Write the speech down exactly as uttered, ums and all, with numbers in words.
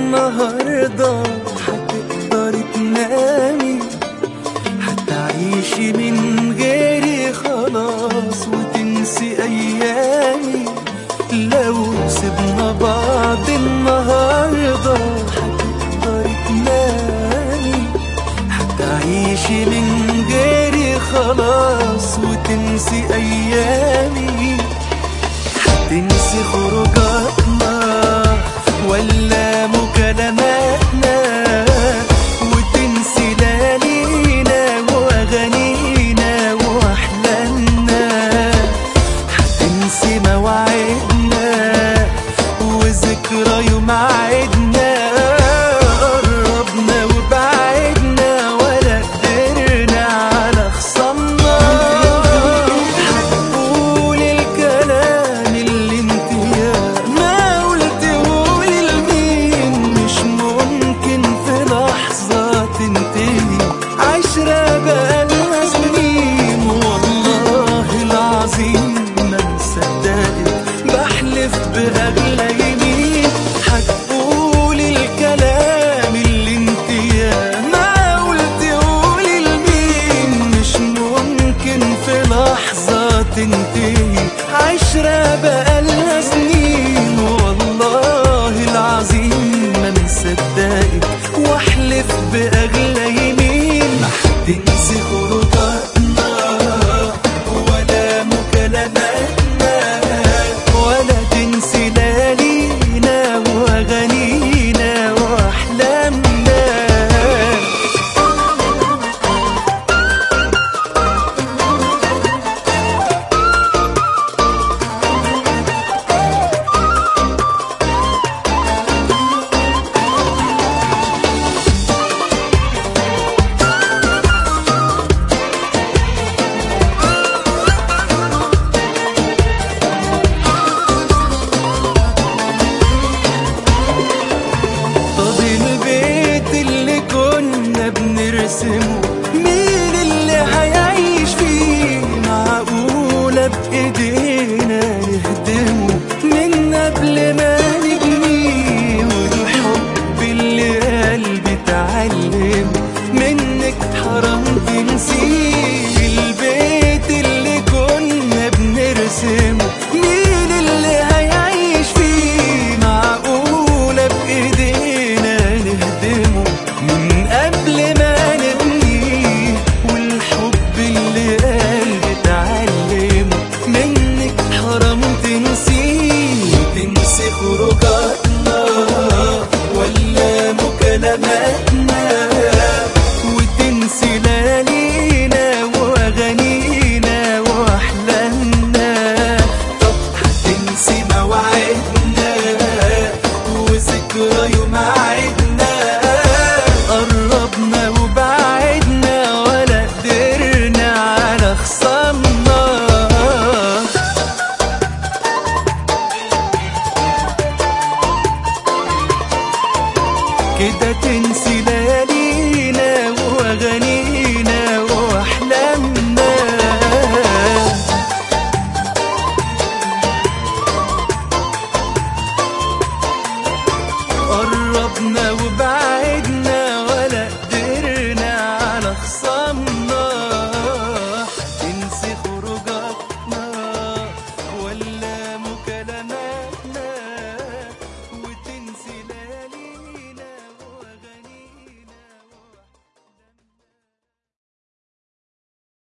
النهاردة هتقدري تنامي، هتعيشي من غيري خلاص وتنسي أيامي. لو سيبنا بعض النهاردة هتقدري تنامي، هتعيشي من غيري خلاص وتنسي أيامي. هتنسي خروجاتنا ولا مكالماتنا، وتنسي ليالينا واغانينا واحلامنا. هتنسي مواعيدنا وذكرى يوم عيدنا، قربنا وبعدنا ولا قدرنا على خصامنا. هتقول الكلام اللي انت يا ما قلته لمين، مش ممكن في لحظة تنتهي عشرة بقالنا سنين. والله العظيم ما مصدقك بحلف بأغلى يمين. هتقول الكلام اللي انت يا ما قلته لمين، مش ممكن في لحظة تنتهي عشرة بقالنا سنين. والله العظيم ما مصدقك واحلف بأغلى يمين. ما هتنسي خروجاتنا ولا مكالماتنا، ولا تنسي ليالينا واغانينا واحلامنا. طب البيت اللي كنا بنرسمه مين اللي هيعيش فيه؟ معقولة بإيدينا نهدمه من قبل ما نبنيه؟ والحب اللي قلبي اتعلم منك حرام تنسيه. البيت اللي كنا بنرسمه مين اللي هيعيش فيه؟ معقولة بإيدينا نهدمه من قبل ما نبنيه؟ والحب اللي قلبي اتعلمه منك حرام تنسيه. تنسي خروجاتنا ولا مكالماتنا، وتنسي ليالينا واغانينا واحلامنا. طب هتنسي مواعيدنا وذكرى يوم عيدنا، قربنا وبعدنا ولا قدرنا على خصامنا. كده تنسي